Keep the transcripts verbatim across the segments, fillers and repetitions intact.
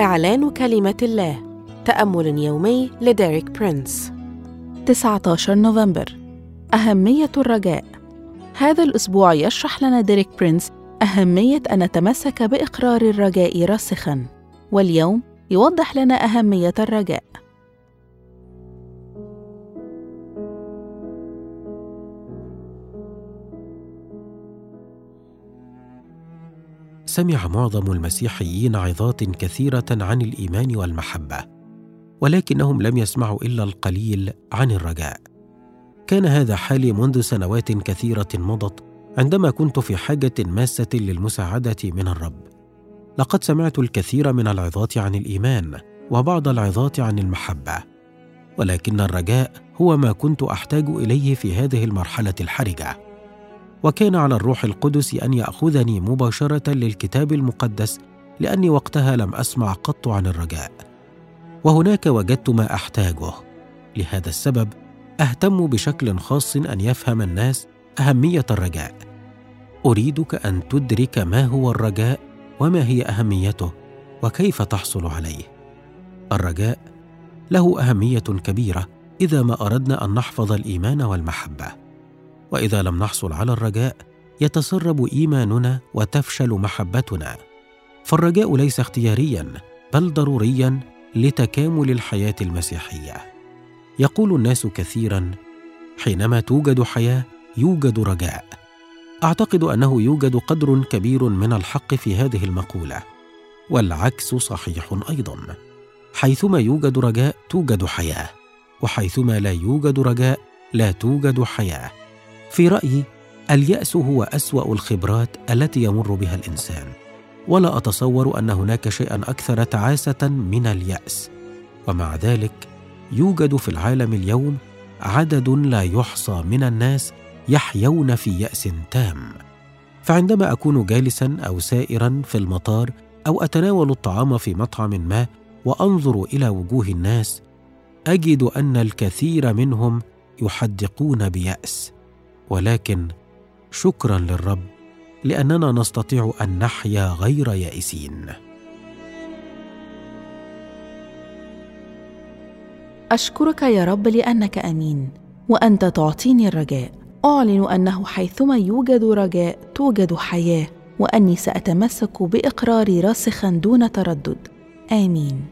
إعلان كلمة الله. تأمل يومي لديريك برينس. تسعة عشر نوفمبر. أهمية الرجاء. هذا الأسبوع يشرح لنا ديريك برينس أهمية أن نتمسك بإقرار الرجاء راسخاً، واليوم يوضح لنا أهمية الرجاء. سمع معظم المسيحيين عظات كثيرة عن الإيمان والمحبة، ولكنهم لم يسمعوا إلا القليل عن الرجاء. كان هذا حالي منذ سنوات كثيرة مضت، عندما كنت في حاجة ماسة للمساعدة من الرب. لقد سمعت الكثير من العظات عن الإيمان وبعض العظات عن المحبة، ولكن الرجاء هو ما كنت أحتاج إليه في هذه المرحلة الحرجة. وكان على الروح القدس أن يأخذني مباشرة للكتاب المقدس، لأني وقتها لم أسمع قط عن الرجاء، وهناك وجدت ما أحتاجه. لهذا السبب أهتم بشكل خاص أن يفهم الناس أهمية الرجاء. أريدك أن تدرك ما هو الرجاء وما هي أهميته وكيف تحصل عليه. الرجاء له أهمية كبيرة إذا ما أردنا أن نحفظ الإيمان والمحبة، وإذا لم نحصل على الرجاء يتسرب إيماننا وتفشل محبتنا. فالرجاء ليس اختيارياً بل ضرورياً لتكامل الحياة المسيحية. يقول الناس كثيراً: حينما توجد حياة يوجد رجاء. أعتقد أنه يوجد قدر كبير من الحق في هذه المقولة، والعكس صحيح أيضاً. حيثما يوجد رجاء توجد حياة، وحيثما لا يوجد رجاء لا توجد حياة. في رأيي اليأس هو أسوأ الخبرات التي يمر بها الإنسان، ولا أتصور أن هناك شيئاً أكثر تعاسة من اليأس. ومع ذلك يوجد في العالم اليوم عدد لا يحصى من الناس يحيون في يأس تام. فعندما أكون جالساً أو سائراً في المطار أو أتناول الطعام في مطعم ما وأنظر إلى وجوه الناس، أجد أن الكثير منهم يحدقون بيأس. ولكن شكراً للرب لأننا نستطيع أن نحيا غير يائسين. أشكرك يا رب لأنك أمين، وأنت تعطيني الرجاء. أعلن أنه حيثما يوجد رجاء توجد حياة، وأني سأتمسك بإقراري راسخاً دون تردد. آمين.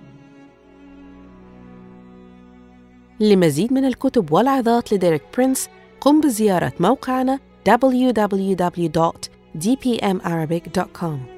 لمزيد من الكتب والعظات لديريك برينس قم بزيارة موقعنا دبليو دبليو دبليو دوت دي بي إم أرابيك دوت كوم.